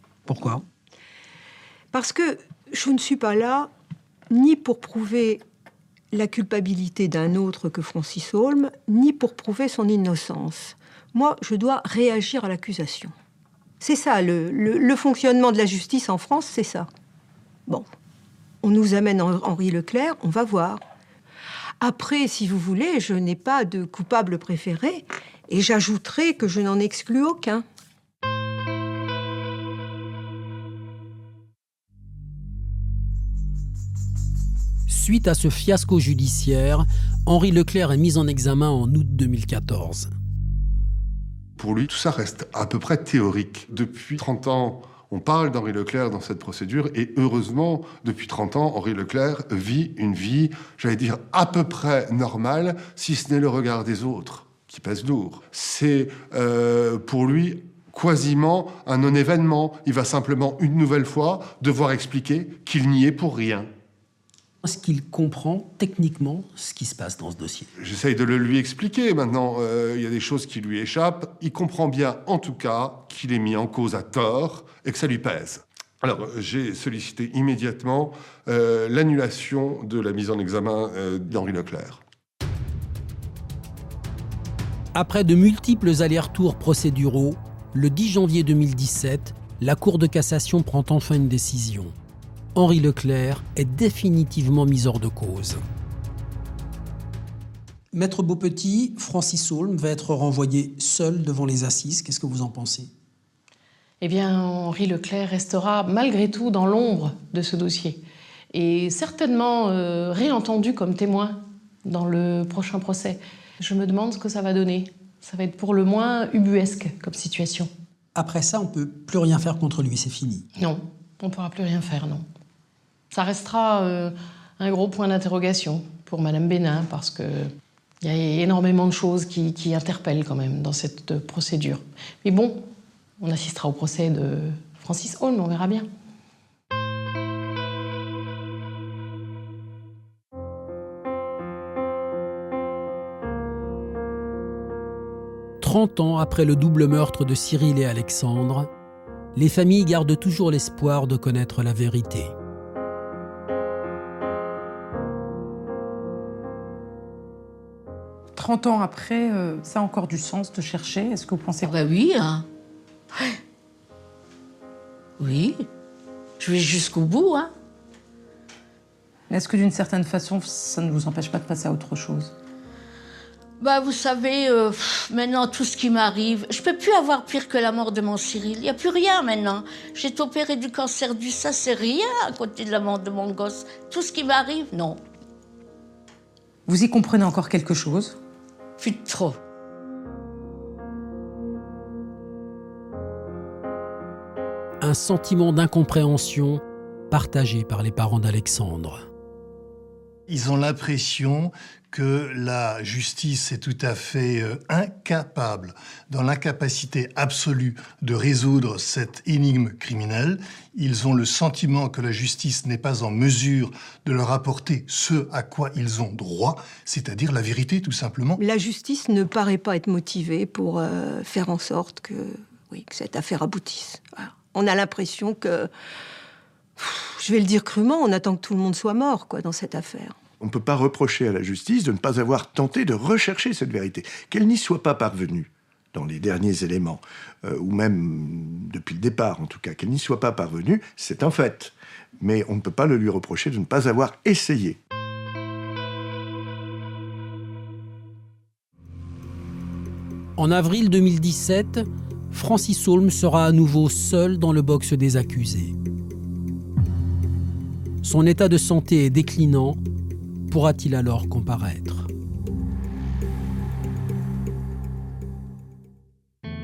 Parce que je ne suis pas là ni pour prouver la culpabilité d'un autre que Francis Holm, ni pour prouver son innocence. Moi, je dois réagir à l'accusation. C'est ça, le fonctionnement de la justice en France, c'est ça. Bon, on nous amène Henri Leclerc, on va voir. Après, si vous voulez, je n'ai pas de coupable préféré, et j'ajouterai que je n'en exclus aucun. Suite à ce fiasco judiciaire, Henri Leclerc est mis en examen en août 2014. Pour lui, tout ça reste à peu près théorique. Depuis 30 ans, on parle d'Henri Leclerc dans cette procédure, et heureusement, depuis 30 ans, Henri Leclerc vit une vie, j'allais dire, à peu près normale, si ce n'est le regard des autres, qui pèse lourd. C'est, pour lui, quasiment un non-événement. Il va simplement, une nouvelle fois, devoir expliquer qu'il n'y est pour rien. Est-ce qu'il comprend techniquement ce qui se passe dans ce dossier ? J'essaye de le lui expliquer. Maintenant, il y a des choses qui lui échappent. Il comprend bien, en tout cas, qu'il est mis en cause à tort et que ça lui pèse. Alors, j'ai sollicité immédiatement l'annulation de la mise en examen d'Henri Leclerc. Après de multiples allers-retours procéduraux, le 10 janvier 2017, la Cour de cassation prend enfin une décision. Henri Leclerc est définitivement mis hors de cause. Maître Beaupetit, Francis Holm va être renvoyé seul devant les assises. Qu'est-ce que vous en pensez ? Eh bien, Henri Leclerc restera malgré tout dans l'ombre de ce dossier et certainement réentendu comme témoin dans le prochain procès. Je me demande ce que ça va donner. Ça va être pour le moins ubuesque comme situation. Après ça, on ne peut plus rien faire contre lui, c'est fini. Non, on ne pourra plus rien faire, non. Ça restera un gros point d'interrogation pour Madame Bénin, parce qu'il y a énormément de choses qui interpellent quand même dans cette procédure. Mais bon, on assistera au procès de Francis Holm, on verra bien. « 30 ans après le double meurtre de Cyril et Alexandre, les familles gardent toujours l'espoir de connaître la vérité. « 30 ans après, ça a encore du sens de chercher. Est-ce que vous pensez... Ben oui, hein. Oui. Je vais jusqu'au bout, hein. Est-ce que d'une certaine façon, ça ne vous empêche pas de passer à autre chose ? Bah, vous savez, maintenant, tout ce qui m'arrive, je peux plus avoir pire que la mort de mon Cyril. Il n'y a plus rien maintenant. J'ai été opérée du cancer du sein, c'est rien à côté de la mort de mon gosse. Tout ce qui m'arrive, non. Vous y comprenez encore quelque chose ? Plus de trop. Un sentiment d'incompréhension partagé par les parents d'Alexandre. Ils ont l'impression que la justice est tout à fait incapable, dans l'incapacité absolue de résoudre cette énigme criminelle. Ils ont le sentiment que la justice n'est pas en mesure de leur apporter ce à quoi ils ont droit, c'est-à-dire la vérité, tout simplement. La justice ne paraît pas être motivée pour faire en sorte que cette affaire aboutisse. Voilà. On a l'impression que, je vais le dire crûment, on attend que tout le monde soit mort dans cette affaire. On ne peut pas reprocher à la justice de ne pas avoir tenté de rechercher cette vérité, qu'elle n'y soit pas parvenue dans les derniers éléments, ou même depuis le départ en tout cas, qu'elle n'y soit pas parvenue, c'est un fait. Mais on ne peut pas le lui reprocher de ne pas avoir essayé. En avril 2017, Francis Holm sera à nouveau seul dans le box des accusés. Son état de santé est déclinant. Pourra-t-il alors comparaître ?